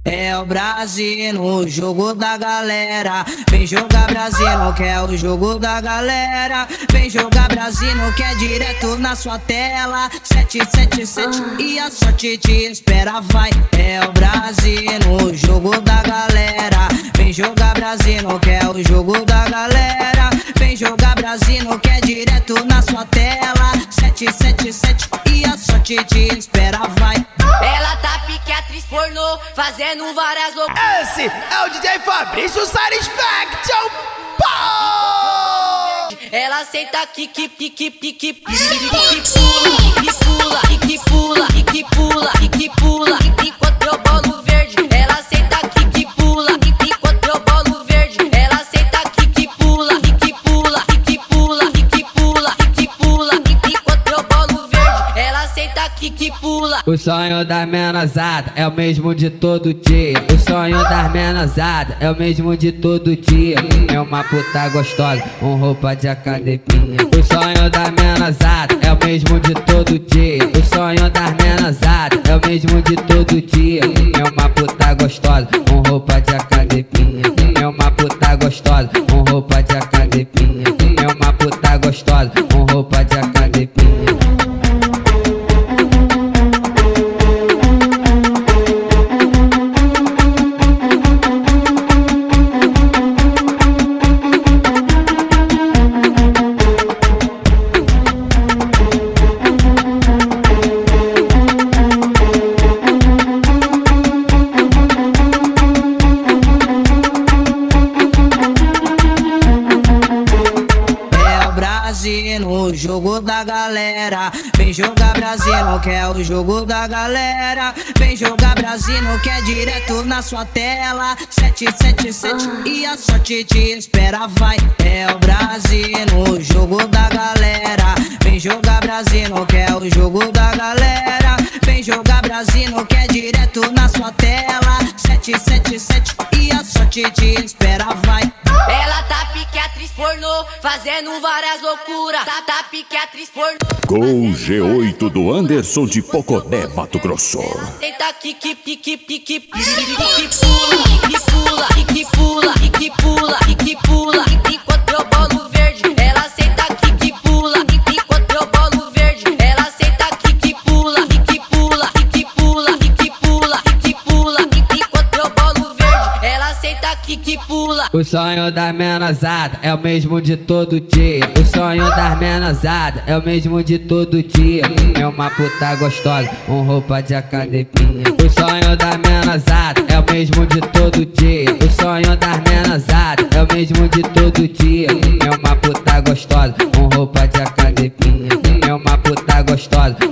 É o Brasil no jogo da galera. Vem jogar Brasil, que é o jogo da galera. Vem jogar Brasil, que é direto na sua tela. 777 e a sorte te espera, vai. É o Brasil no jogo da galera. Vem jogar Brasil, que é o jogo da galera. Vem jogar Brasil, que é direto na sua tela. 777 e a sorte te espera, vai. Ela tá pique atriz pornô, fazendo várias loucuras. Esse é o DJ Fabrício Satisfaction. Ela senta que pula, que pula, que pula, que pula, enquanto eu bolo verde. Ela senta que pula, enquanto eu bolo verde. Ela senta que pula, que pula, que pula, que pula, que pula, enquanto eu bolo verde. Ela senta que pula. O sonho da menosada é o mesmo de todo dia. O sonho das menosadas é o mesmo de todo dia. É uma puta gostosa com roupa de academia. O sonho da menosada é o mesmo de todo dia. O sonho das menosadas é o mesmo de todo dia. É uma puta gostosa com roupa de academia. É uma puta gostosa com roupa de academia. É uma puta gostosa com roupa de academia. No jogo da galera, vem jogar Brasil, que é o jogo da galera. Vem jogar Brasil, que é direto na sua tela. 777 e a sorte te espera, vai. É o Brasil no jogo da galera. Vem jogar Brasil, que é o jogo da galera. Vem jogar Brasil, que é direto na sua tela. 777 e a sorte te espera, vai. Ela tá pique atriz pornô, fazendo várias loucuras. Tá pique atriz pornô. Gol G8 do Anderson de Poconé, Mato Grosso. Senta que pula, que pula, que pula, que pula, que pula, enquanto eu bolo verde. Ela senta que pula, enquanto eu bolo verde. Ela senta que pula, que pula, que pula, que pula, que pula, enquanto eu bolo verde. Ela senta que pula. O sonho das menosadas é o mesmo de todo dia. O sonho das menosadas é o mesmo de todo dia. É uma puta gostosa com roupa de academia. O sonho das menosadas é o mesmo de todo dia. O sonho das menosadas é o mesmo de todo dia. É uma puta gostosa com roupa de academia. É uma puta gostosa